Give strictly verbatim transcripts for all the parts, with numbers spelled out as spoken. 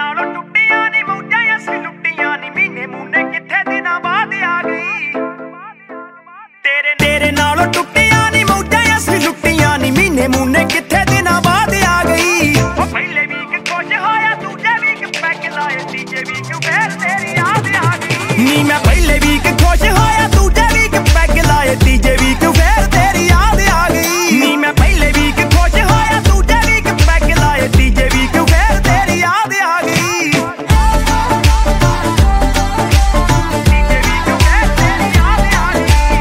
नालों टुटियां नी मौजां असीं लुटियां नी महीने मूने किथे दिनां बाद आ गई तेरे तेरे नालों टुटियां नी मौजां असीं लुटियां नी महीने मूने किथे दिनां बाद आ गई ओ पहले वीक खुश होया दूजे वीक पैग लाए तीजे वीक फिर तेरी याद आ गई नी मैं पहले वीक खुश होया दूजे वीक पैग लाए तीजे वीक फिर तेरी याद आ गई नी मैं पहले वीक खुश होया दूजे वीक पैग लाए तीजे वीक फिर तेरी याद आ गई तीजे वीक फिर तेरी याद आ गई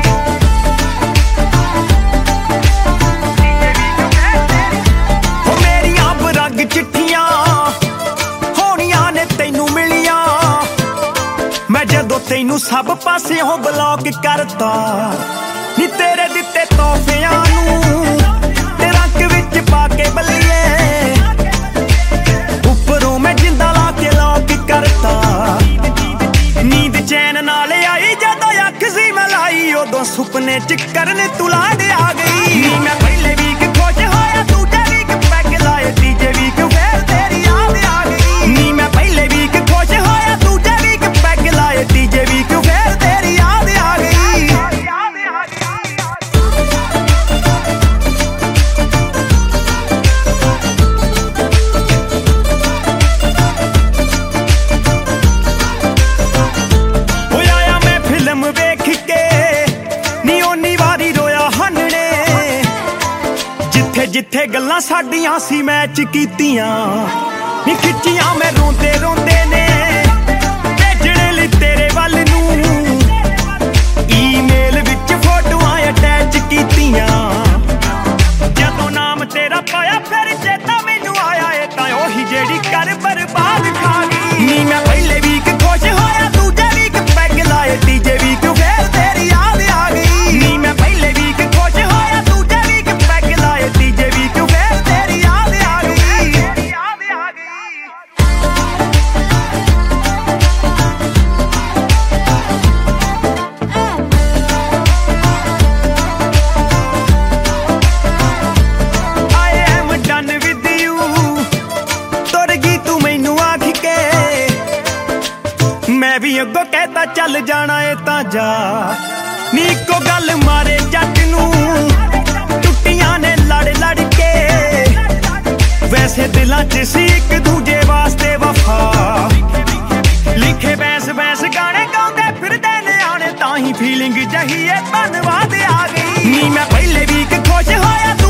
तीजे वीक फिर तेरी हो मेरियां बरंग चिट्ठियां होणियां ने तैनू मिलियां मैं जदों तैनू सब पासियों ब्लॉक करता नी तेरे दिते तोहफियां नू ते रंग विच पाके बल्लिए उपरों मैं जिंदा ला के लॉक करता नींद चैन नाल आई जदों अख सी मलाई उदों सुपने च करन तू लाड आ गई नी मैं पहले वीक खुश होया दूजे वीक पैग लाए तीजे वीक फिर तेरी याद आ गई नी मैं पहले वीक खुश होया दूजे वीक पैग लाए तीजे वीक फिर तेरी याद आ गई याद आ गई हो आया मैं फिल्म वेख के नी ओनी वारी रोया हन्ने जिथे जिथे गल्लां साडियां सी मैच कीतियां नी खिच्चियां मैं रोंदे रोंदे ने भेजणे लई तेरे वल नूं ईमेल विच फोटोआं अटैच कीतियां जदों नाम तेरा पाया फिर चेता मैनू आया ए तां ओही जेड़ी कर बर्बाद खा गई नी मैं पहले वीक खुश होया दूजे वीक पैग लाए तीजे वीक फिर तेरी याद आ गई नी मैं पहले वीक खुश होया दूजे वीक पैग लाए तीजे वीक फिर तेरी याद आ गई याद आ गई I am done with you तुर गई तू मैनू आख के मैं भी अगों कहता चल जाना ए तां जा नी इक्को गल मारे जट नू टुटियां ने लड़ लड़ के वैसे दिलां च सी एक दूजे वास्ते वफा लिखे बैंस बैंस गाने गाउंदे फिरदे ने आने तां ही फीलिंग जही ए धन्नवाद आ गई नी मैं पहले वीक खुश होया